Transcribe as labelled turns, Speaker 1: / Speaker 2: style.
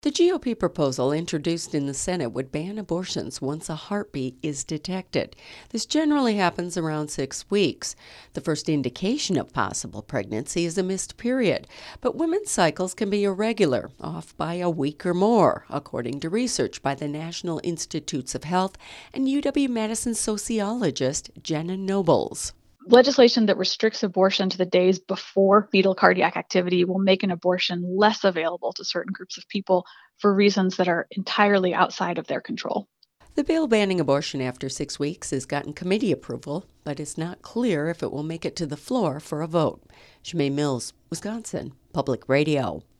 Speaker 1: The GOP proposal introduced in the Senate would ban abortions once a heartbeat is detected. This generally happens around 6 weeks. The first indication of possible pregnancy is a missed period, but women's cycles can be irregular, off by a week or more, according to research by the National Institutes of Health and UW-Madison sociologist Jenna Nobles.
Speaker 2: Legislation that restricts abortion to the days before fetal cardiac activity will make an abortion less available to certain groups of people for reasons that are entirely outside of their control.
Speaker 1: The bill banning abortion after 6 weeks has gotten committee approval, but it's not clear if it will make it to the floor for a vote. Shemaine Mills, Wisconsin Public Radio.